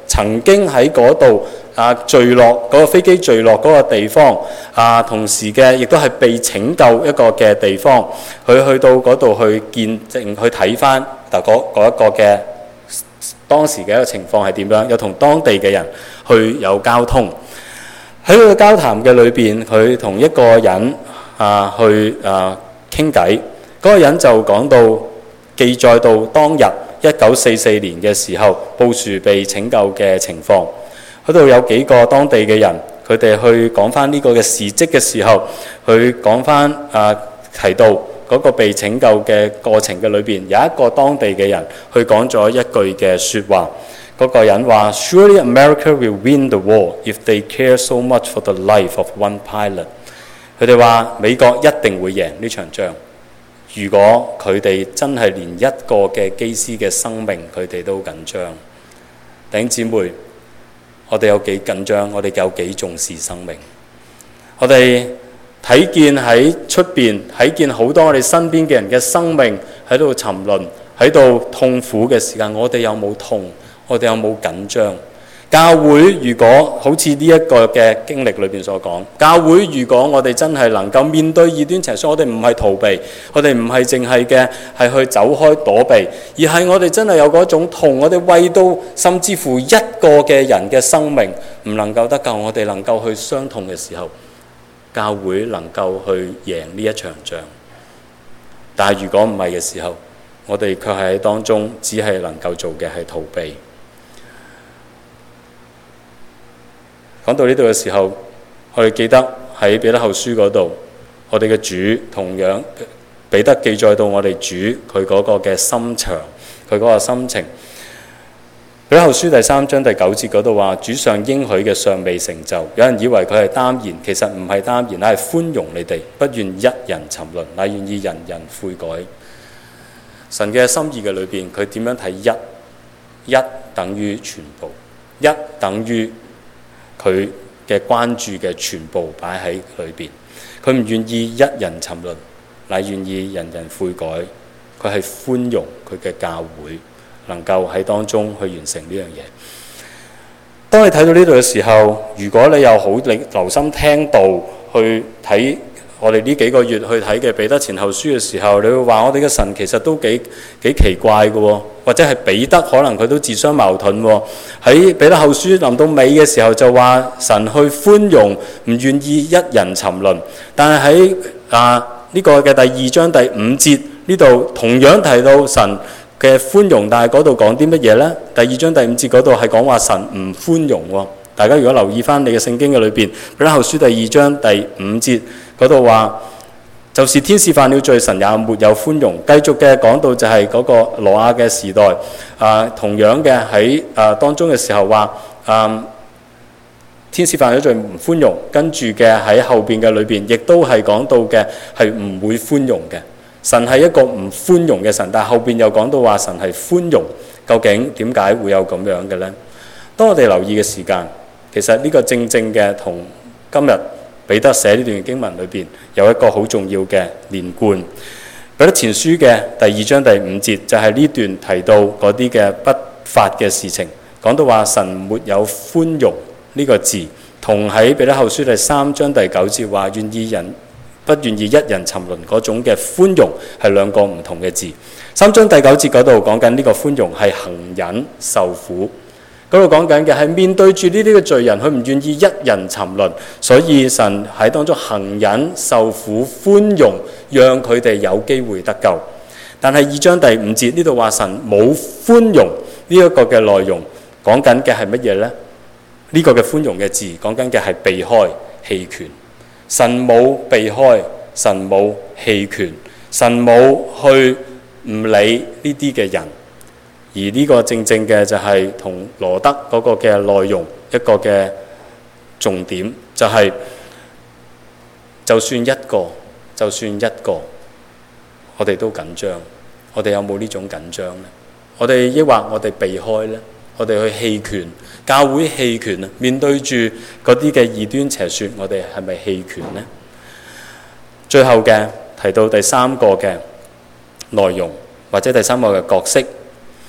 曾經喺嗰度啊墜落嗰、嗰個飛機墜落嗰個地方啊，同時嘅亦都係被拯救一個嘅地方。佢去到嗰度去見證，去睇翻嗱嗰嗰一個嘅當時嘅一個情況係點樣，又同當地嘅人去有交通。喺佢嘅交談嘅裏邊，佢同一個人啊去啊傾偈。嗰、嗰個人就講到記載到當日一九四四年嘅時候，布殊被拯救嘅情況。嗰度有幾個當地嘅人，佢哋去講翻呢個嘅事蹟嘅時候，去講翻啊提到嗰個被拯救嘅過程嘅裏邊，有一個當地嘅人去講咗一句嘅説話。嗰、嗰個人話 ：Surely America will win the war if they care so much for the life of one pilot。佢哋話美國一定會贏呢場仗。如果佢哋真係連一個嘅機師嘅生命佢哋都緊張，弟兄姊妹，我哋有幾緊張？我哋有幾重視生命？我哋睇見喺出邊，睇見好多我哋身邊嘅人嘅生命喺度沉淪，喺度痛苦嘅時間，我哋有冇痛？我哋有冇緊張？教會如果好似呢一個嘅經歷裏邊所講，教會如果我哋真係能夠面對異端邪說，我哋唔係逃避，我哋唔係淨係嘅係去走開躲避，而係我哋真係有嗰種痛，我哋為到甚至乎一個嘅人嘅生命唔能夠得救，我哋能夠去傷痛嘅時候，教會能夠去贏呢一場仗。但係如果唔係嘅時候，我哋卻係喺當中只係能夠做嘅係逃避。講到呢度嘅時候，我哋記得喺彼得後書嗰度，我哋嘅主同樣彼得記載到我哋主佢嗰個嘅心腸，佢嗰個心情。彼得後書第三章第九節嗰度話：主上應許嘅尚未成就，有人以為佢係耽延，其實唔係耽延，乃係寬容你哋，不願一人沉淪，乃願意人人悔改。神嘅心意嘅裏邊，佢點樣睇一？一等於全部，一等於佢嘅關注嘅全部擺喺裏邊，佢唔願意一人沉淪，乃願意人人悔改。佢係寬容佢嘅教會，能夠喺當中去完成呢樣嘢。當你睇到呢度嘅時候，如果你又好你留心聽道去睇我哋呢幾個月去睇嘅彼得前後書嘅時候，你會話我哋嘅神其實都幾幾奇怪嘅喎，或者係彼得可能佢都自相矛盾喎。喺彼得後書臨到尾嘅時候就話神去寬容，唔願意一人沉淪，但係喺啊呢個嘅第二章第五節呢度同樣提到神嘅寬容，但係嗰度講啲乜嘢呢？第二章第五節嗰度係講話神唔寬容喎。大家如果留意翻你嘅聖經嘅裏邊，彼得後書第二章第五節嗰度話，就是天使犯了罪，神也沒有寬容。繼續嘅講到就係嗰個挪亞嘅時代，啊同樣嘅喺啊當中嘅時候話，啊天使犯咗罪唔寬容，跟住嘅喺後邊嘅裏邊，亦都係講到嘅係唔會寬容嘅。神係一個唔寬容嘅神，但係後邊又講到話神係寬容。究竟點解會有咁樣嘅呢？當我哋留意嘅時間，其實呢個正正嘅同今日彼得寫呢段經文裏邊有一個好重要嘅連貫。彼得前書嘅第二章第五節就係呢段提到嗰啲嘅不法嘅事情，講到話神沒有寬容呢個字，同喺彼得後書第三章第九節話願意人不願意一人沉淪嗰種嘅寬容係兩個唔同嘅字。三章第九節嗰度講緊呢個寬容係恒忍受苦，嗰度講緊嘅係面對住呢啲嘅罪人，佢唔願意一人沉淪，所以神喺當中恒忍受苦寬容，讓佢哋有機會得救。但係二章第五節呢度話神冇寬容呢一個嘅內容，講緊嘅係乜嘢呢？呢、這個嘅寬容嘅字講緊嘅係避開棄權。神冇避開，神冇棄權，神冇去唔理呢啲嘅人，而呢個正正嘅就係同羅德嗰個嘅內容一個嘅重點，就係、是、就算一個，就算一個，我哋都緊張。我哋有冇呢種緊張呢？我哋抑或我哋避開呢？我哋去棄權，教會棄權啊！面對住嗰啲嘅異端邪說，我哋係咪棄權呢？最後嘅提到第三個嘅內容，或者第三個嘅角色，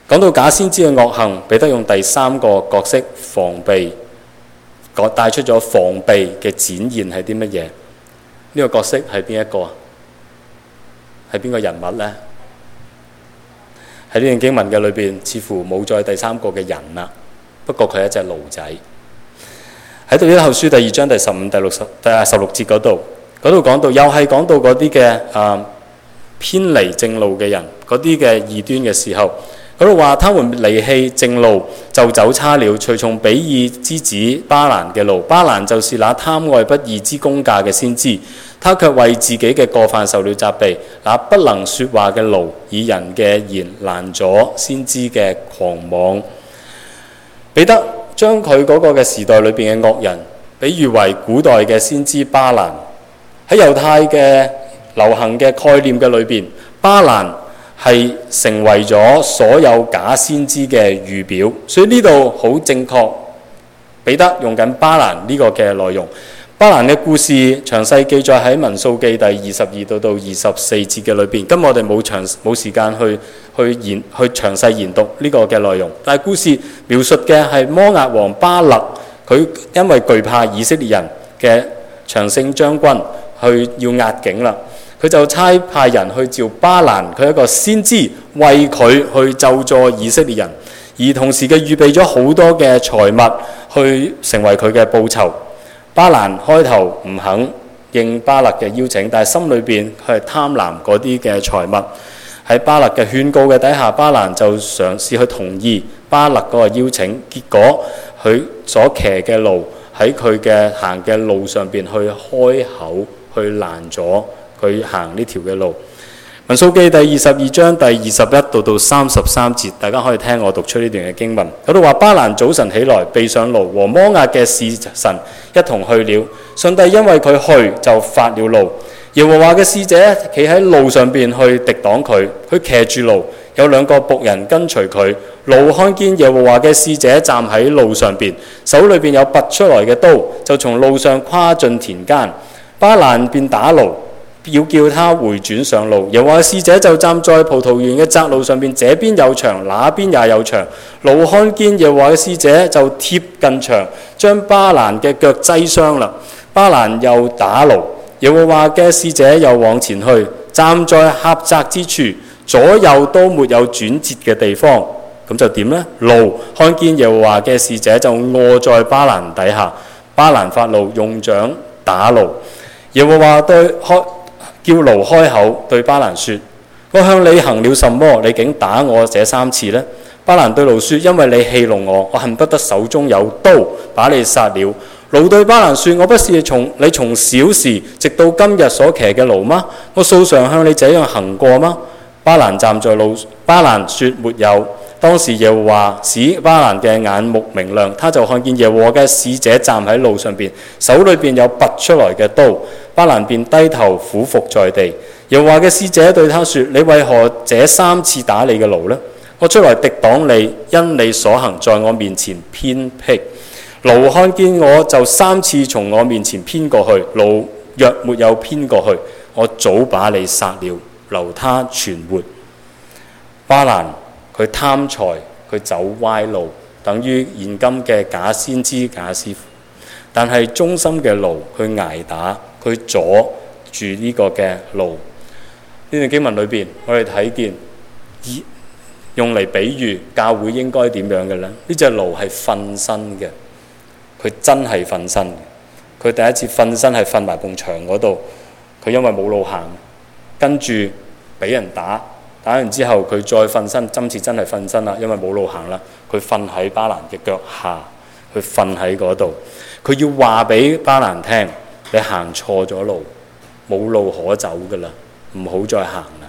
講到假先知嘅惡行，彼得用第三個角色防備，帶出咗防備嘅展現係啲乜嘢？呢、這個角色係邊一個啊？係邊個人物呢？喺呢段經文嘅裏邊，似乎冇再第三個嘅人啦。不過佢係一隻驢仔。喺彼得後書第二章第十五、第六十、第十六節嗰度，嗰度講到，又係講到嗰啲嘅啊偏離正路嘅人，嗰啲嘅異端嘅時候，嗰度話他們離棄正路，就走差了，隨從比爾之子巴蘭嘅路。巴蘭就是那貪愛不義之工價嘅先知，他卻為自己嘅過犯受了責備。那不能說話嘅驢，以人嘅言攔阻先知嘅狂妄。彼得將佢嗰個嘅時代裏邊嘅惡人，比喻為古代嘅先知巴蘭。喺猶太嘅流行嘅概念嘅裏邊，巴蘭係成為咗所有假先知嘅預表，所以呢度好正確。彼得用緊巴蘭呢個嘅內容。巴蘭嘅故事詳細記載喺民數記第二十二到到二十四節嘅裏邊。今日我哋冇長冇時間去去研去詳細研讀呢個嘅內容，但係故事描述嘅係摩押王巴勒，佢因為懼怕以色列人嘅長勝將軍去要壓境啦，佢就差派人去召巴蘭，佢一個先知，為佢去咒詛以色列人，而同時嘅預備咗好多嘅財物去成為佢嘅報酬。巴蘭開頭唔肯應巴勒嘅邀請，但係心裏邊佢係貪婪嗰啲嘅財物。喺巴勒嘅勸告嘅底下，巴蘭就嘗試去同意巴勒嗰個邀請，結果佢所騎嘅驢喺佢嘅行嘅路上邊去開口去攔咗佢行呢條嘅路。民數記第二十二章第二十一到到三十三節，大家可以聽我讀出呢段嘅經文。嗰度話，巴蘭早晨起來，備上驢，和摩押嘅使臣一同去了。上帝因為佢去就發了怒，耶和華嘅使者企喺路上邊去敵擋佢，佢騎住驢，有兩個僕人跟隨佢。驢看見耶和華嘅使者站喺路上邊，手裏邊有拔出來嘅刀，就從路上跨進田間。巴蘭便打驢，要叫他回轉上路。耶和華使者就站在葡萄園嘅窄路上邊，這邊有牆，那邊也有牆。驢看見耶和華嘅使者就貼近牆，將巴蘭嘅腳擠傷啦。巴蘭又打驢，耶和華嘅使者又往前去，站在狹窄之處，左右都沒有轉折嘅地方。咁就點呢？驢看見耶和華嘅使者就臥在巴蘭底下。巴蘭發怒，用杖打驢。耶和華對開叫驢開口，對巴蘭說：我向你行了什麼？你竟打我這三次呢？巴蘭對驢說：因為你戲弄我，我恨不得手中有刀把你殺了。驢對巴蘭說：我不是從你從小時直到今日所騎嘅驢嗎？我素常向你這樣行過嗎？巴蘭站在路，巴蘭說：沒有。當時耶和華使巴蘭嘅眼目明亮，他就看見耶和華嘅使者站喺路上邊，手裏邊有拔出來嘅刀。巴蘭便低頭俯伏在地。耶和華嘅使者對他說：你為何這三次打你嘅驢呢？我出來敵擋你，因你所行在我面前偏僻。驢看見我就三次從我面前偏過去，驢若沒有偏過去，我早把你殺了，留他存活。巴蘭佢貪財，佢走歪路，等於現今嘅假先知、假師傅。但係忠心嘅驢，佢挨打，佢阻住呢個嘅路。呢段經文裏邊，我哋睇見以用嚟比喻教會應該點樣嘅呢？呢隻驢係瞓身嘅，佢真係瞓身嘅。佢第一次瞓身係瞓埋埲牆嗰度，佢因為冇路行，跟住俾人打。打完之後，佢再瞓身，今次真係瞓身啦，因為冇路行啦。佢瞓喺巴蘭嘅腳下，佢瞓喺嗰度。佢要話俾巴蘭聽：你行錯咗路，冇路可走噶啦，唔好再行啦。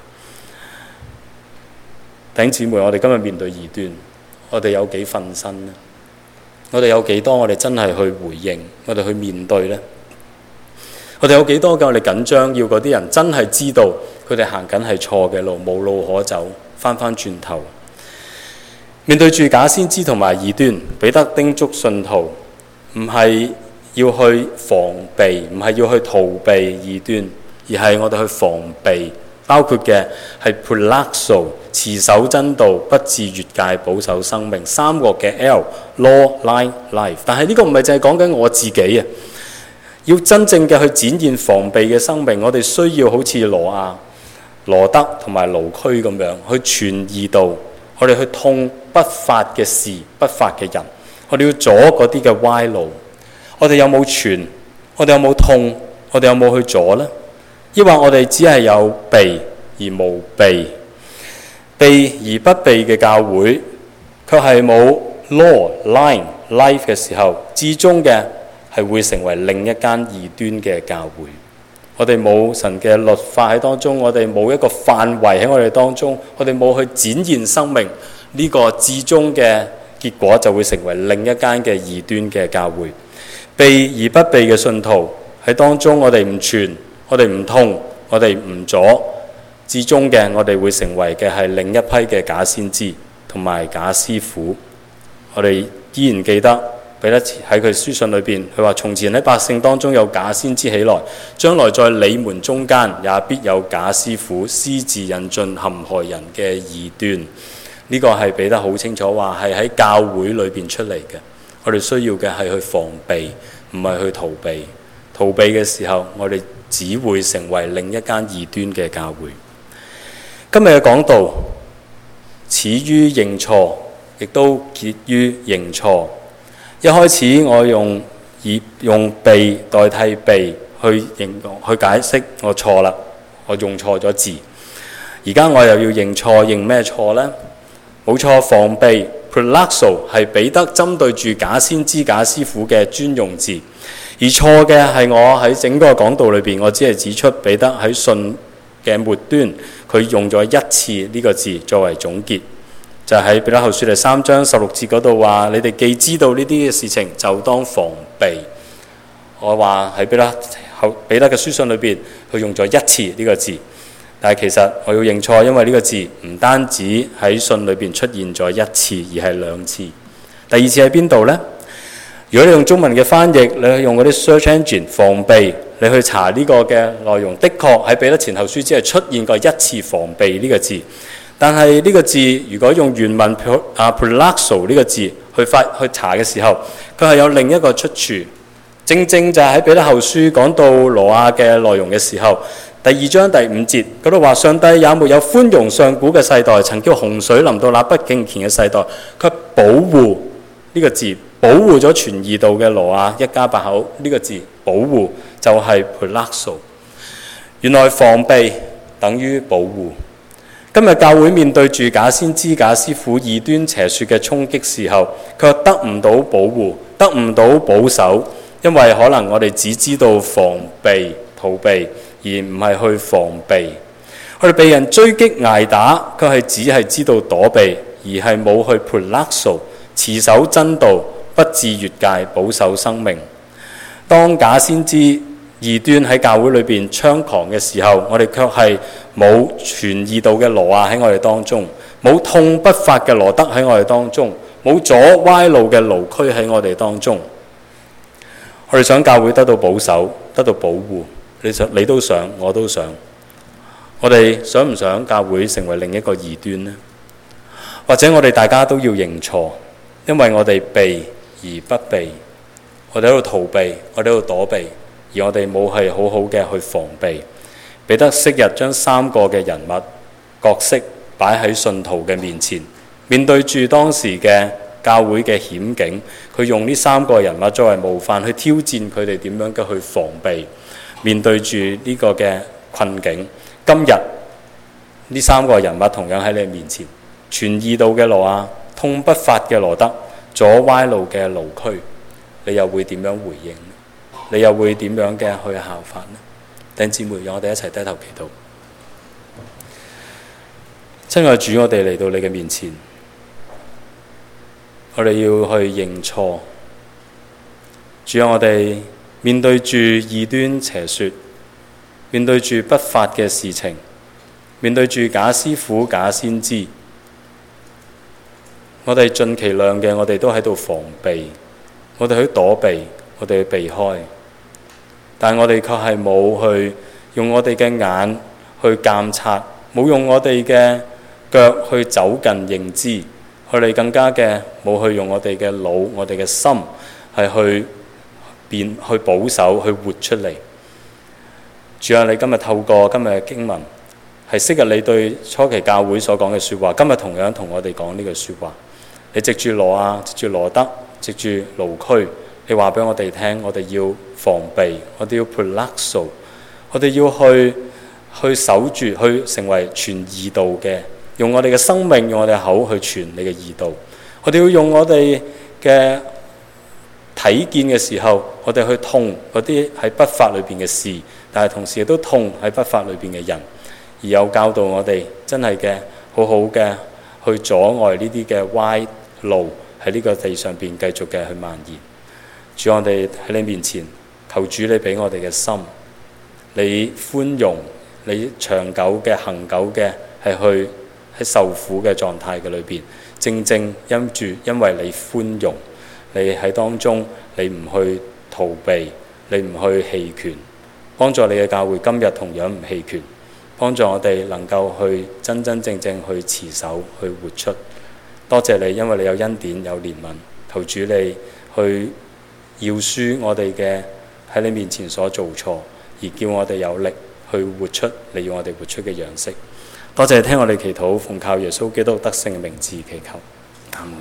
弟兄姊妹，我哋今日面對異端，我哋有幾瞓身呢？我哋有幾多我哋真係去回應，我哋去面對呢？我哋有幾多嘅我哋緊張，要嗰啲人真係知道佢哋行緊係錯嘅路，冇路可走，翻翻轉頭。面對住假先知同埋異端，彼得叮囑信徒唔係要去防備，唔係要去逃避異端，而係我哋去防備包括嘅係 prolaxo 持守真道，不致越界，保守生命。三個嘅 L law line life。但係呢個唔係淨係講緊我自己啊，要真正嘅去展現防備嘅生命，我哋需要好似羅亞、羅德同埋盧區咁樣去傳義道，我哋去痛不法嘅事、不法嘅人，我哋要阻嗰啲嘅歪路。我哋有冇傳？我哋有冇痛？我哋有冇去阻呢？抑或我哋只係有避而無避？避而不避嘅教會，卻係冇 law line life 嘅時候，至終嘅係會成為另一間異端嘅教會。我哋冇神嘅律法喺當中，我哋冇一個範圍喺我哋當中，我哋冇去展現生命，呢、這個至終嘅結果就會成為另一間嘅異端嘅教會。避而不避嘅信徒喺當中，我哋唔傳，我哋唔痛，我哋唔阻，至終嘅我哋會成為嘅係另一批嘅假先知同埋假師傅。我哋依然記得彼得喺佢書信裏邊，佢話：從前喺百姓當中有假先知起來，將來在你們中間也必有假師傅，私自引進陷害人嘅異端。呢、這個係彼得好清楚話係喺教會裏邊出嚟嘅。我哋需要嘅係去防備，唔係去逃避。逃避嘅時候，我哋只會成為另一間異端嘅教會。今日嘅講道始於認錯，亦都結於認錯。一開始我用以用避代替避去認去解釋我錯啦，我用錯咗字。而家我又要認錯，認咩錯呢？冇錯，防備 prolaxo 係彼得針對住假先知假師傅嘅專用字，而錯嘅係我喺整個講道裏邊，我只係指出彼得喺信嘅末端佢用咗一次呢個字作為總結，就喺彼得後書第三章十六節嗰度話：你哋既知道呢啲嘅事情，就當防備。我話喺彼得後彼得嘅書信裏邊，佢用咗一次呢個字。但係其實我要認錯，因為呢個字唔單止喺信裏邊出現咗一次，而係兩次。第二次喺邊度呢？如果你用中文嘅翻譯，你去用嗰啲 search engine 防備，你去查呢個嘅內容，的確喺彼得前後書只係出現過一次防備呢個字。但係呢個字如果用原文啊 prolaxo 呢個字去發去查嘅時候，佢係有另一個出處。正正就係喺彼得後書講到羅亞嘅內容嘅時候，第二章第五節嗰度話：上帝也沒有寬容上古嘅世代，曾叫洪水臨到那不敬虔嘅世代，卻保護呢個字，保護咗傳義道嘅羅亞一家八口。呢個字保護就係 prolaxo。原來防備等於保護。今日教會面對住假先知假師傅異端邪說嘅衝擊時候，卻得唔到保護，得唔到保守，因為可能我哋只知道防備逃避，而唔係去防備。我哋被人追擊捱打，卻係只係知道躲避，而係冇去 prolaxo 持守真道，不致越界，保守生命。當假先知異端喺教會裏邊猖狂嘅時候，我哋卻係冇傳義道嘅羅亞喺我哋當中，冇痛不法嘅羅德喺我哋當中，冇阻歪路嘅盧區喺我哋當中。我哋想教會得到保守，得到保護。你想，你都想，我都想。我哋想唔想教會成為另一個異端呢？或者我哋大家都要認錯，因為我哋避而不避，我哋喺度逃避，我哋喺度躲避，而我哋冇係好好嘅去防備。彼得昔日將三個嘅人物角色擺喺信徒嘅面前，面對住當時嘅教會嘅險境，佢用呢三個人物作為模範去挑戰佢哋點樣嘅去防備。面對住呢個嘅困境，今日呢三個人物同樣喺你面前，傳義道嘅羅亞，痛不法嘅羅德，阻歪路嘅盧區，你又會點樣回應？你又會點樣嘅去效法呢？弟兄姊妹，讓我哋一齊低頭祈禱。親愛主，我哋嚟到你嘅面前，我哋要去認錯。主啊，我哋面對住異端邪說，面對住不法嘅事情，面對住假師傅假先知，我哋盡其量嘅，我哋都喺度防備，我哋去躲避，我哋去避開，但我哋卻係冇去用我哋嘅眼去監察，冇用我哋嘅腳去走近認知，我哋更加嘅冇去用我哋嘅腦、我哋嘅心係去變、去保守、去活出嚟。主啊，你今日透過今日嘅經文，係昔日你對初期教會所講嘅説話，今日同樣同我哋講呢句説話。你藉住羅亞、藉住羅德、藉住盧區，你話俾我哋聽，我哋要防備，我哋要 prolaxo， 我哋要去去守住，去成為傳義道嘅，用我哋嘅生命，用我哋嘅口去傳你嘅義道。我哋要用我哋嘅睇見嘅時候，我哋去痛嗰啲喺不法裏邊嘅事，但係同時亦都痛喺不法裏邊嘅人，而有教導我哋真係嘅好好嘅去阻礙呢啲嘅歪路喺呢個地上邊繼續嘅去蔓延。主，我哋喺你面前求主你俾我哋嘅心，你寬容，你長久嘅恒久嘅係去喺受苦嘅狀態嘅裏邊，正正因住因為你寬容，你喺當中你唔去逃避，你唔去棄權，幫助你嘅教會今日同樣唔棄權，幫助我哋能夠去真真正正去持守去活出。多謝你，因為你有恩典有憐憫，求主你去饒恕我哋嘅喺你面前所做錯，而叫我哋有力去活出你要我哋活出嘅樣式。多謝聽我哋祈禱，奉靠耶穌基督得勝嘅名字祈求，阿門。